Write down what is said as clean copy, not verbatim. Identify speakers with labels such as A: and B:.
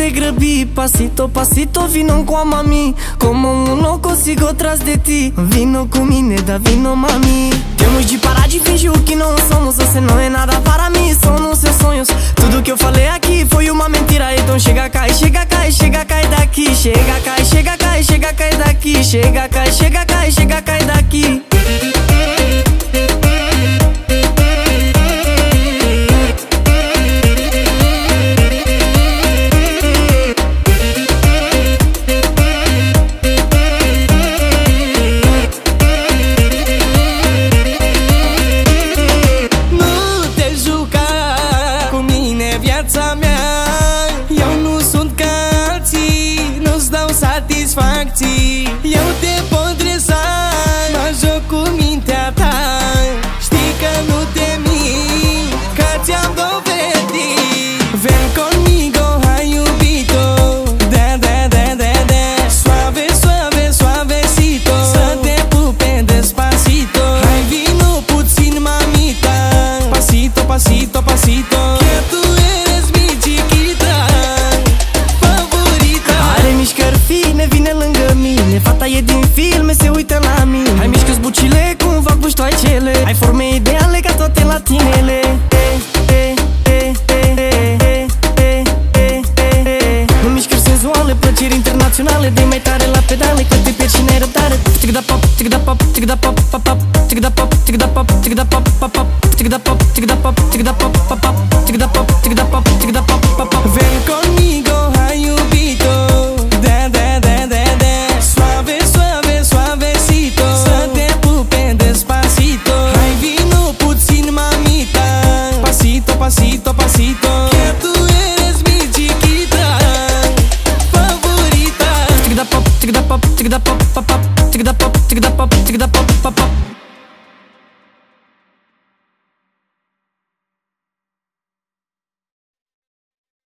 A: te grăbi, pasito, pasito, vino cu mami. Como uno consigo atrás de ti. Vino com mine, da vino mami. Temos de parar de fingir o que não somos. Você não é nada para mim, são nos seus sonhos. Tudo que eu falei aqui foi uma mentira. Então chega cá e chega cá e chega cá e daqui. Chega cá e chega cá e chega cá e daqui. Chega cá e chega cá e chega cá e daqui.
B: Viața mea, eu nu sunt ca alții, nu-ți dau satisfacții. Eu te pot dresa, mă joc cu mintea ta. Știi că nu te mint, că ți-am dovedit. Ven conmigo, hai iubito, da, da, da, da, da. Suave, suave, suavecito, să te pupe despacito. Hai vino puțin mamita, pasito, pasito, pasito.
A: Vine lângă mine, fata e din filme, se uită la mine. Hai mișcă-ți bucile cum fac buștoaicele. Ai forme ideale ca toate latinele. Nu mișcări senzuale, plăceri internaționale. Dă-i mai tare la pedale, că te pierzi și n-ai răbdare. Tic-da pop, tic-da pop, tic-da pop, pop, pop. Tic-da pop, tic-da pop, tic-da pop, pop, pop. Tic-da pop, tic-da pop, tic-da pop, pop, pop. Tic-da pop, ticda pop, ticda pop, pop, pop. Ven conmigo, hai iubito, da, da, da, da, da. Suave, suave, suavecito, să te pupe despacito. Hai vino puțin mamita, pasito, pasito, pasito. Que tu eres mi chiquita favorita. Ticda pop, ticda pop, ticda pop, pop, pop. Ticda pop, ticda pop, ticda pop, pop.